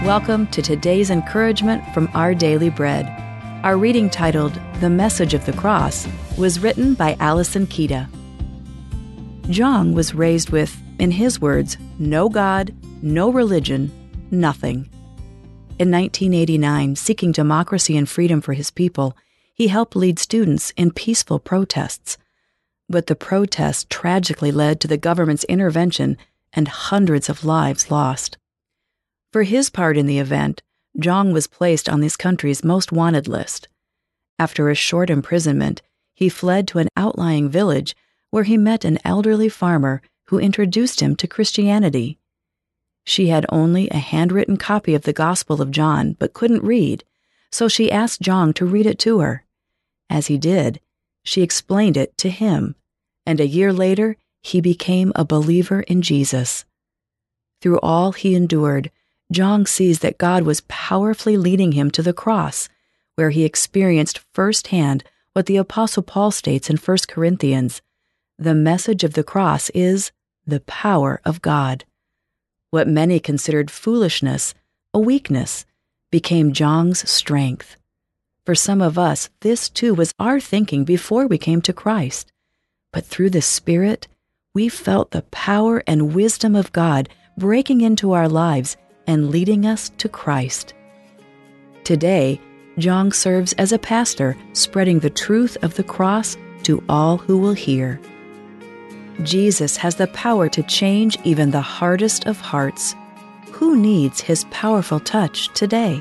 Welcome to today's encouragement from Our Daily Bread. Our reading titled, The Message of the Cross, was written by Allison Kita. Jong was raised with, in his words, no God, no religion, nothing. In 1989, seeking democracy and freedom for his people, he helped lead students in peaceful protests. But the protests tragically led to the government's intervention and hundreds of lives lost. For his part in the event, Jong was placed on this country's most wanted list. After a short imprisonment, he fled to an outlying village where he met an elderly farmer who introduced him to Christianity. She had only a handwritten copy of the Gospel of John but couldn't read, so she asked Jong to read it to her. As he did, she explained it to him, and a year later, he became a believer in Jesus. Through all he endured, Jong sees that God was powerfully leading him to the cross, where he experienced firsthand what the Apostle Paul states in 1 Corinthians. The message of the cross is the power of God. What many considered foolishness, a weakness, became Jong's strength. For some of us, this too was our thinking before we came to Christ. But through the Spirit, we felt the power and wisdom of God breaking into our lives and leading us to Christ. Today, Jong serves as a pastor, spreading the truth of the cross to all who will hear. Jesus has the power to change even the hardest of hearts. Who needs his powerful touch today?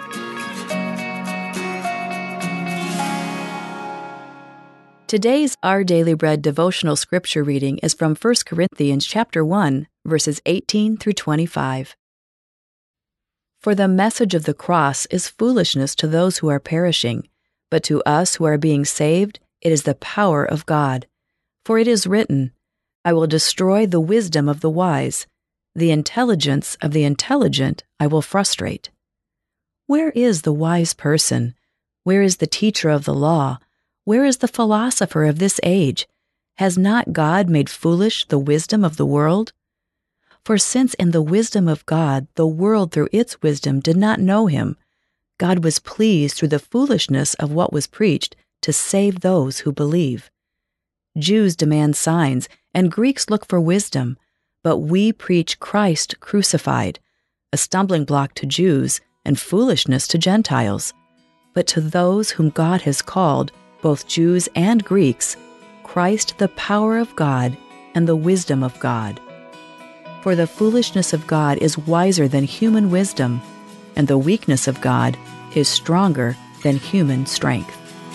Today's Our Daily Bread devotional scripture reading is from 1 Corinthians chapter 1, verses 18 through 25. For the message of the cross is foolishness to those who are perishing, but to us who are being saved, it is the power of God. For it is written, I will destroy the wisdom of the wise, the intelligence of the intelligent I will frustrate. Where is the wise person? Where is the teacher of the law? Where is the philosopher of this age? Has not God made foolish the wisdom of the world? For since in the wisdom of God, the world through its wisdom did not know him, God was pleased through the foolishness of what was preached to save those who believe. Jews demand signs, and Greeks look for wisdom, but we preach Christ crucified, a stumbling block to Jews and foolishness to Gentiles. But to those whom God has called, both Jews and Greeks, Christ the power of God and the wisdom of God. For the foolishness of God is wiser than human wisdom, and the weakness of God is stronger than human strength.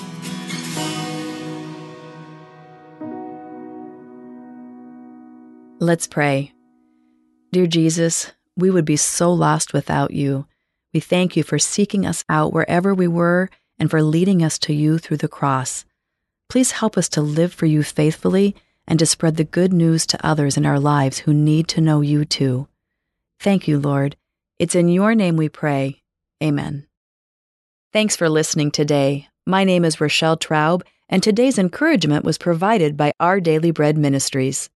Let's pray. Dear Jesus, we would be so lost without you. We thank you for seeking us out wherever we were and for leading us to you through the cross. Please help us to live for you faithfully and to spread the good news to others in our lives who need to know you too. Thank you, Lord. It's in your name we pray. Amen. Thanks for listening today. My name is Rochelle Traub, and today's encouragement was provided by Our Daily Bread Ministries.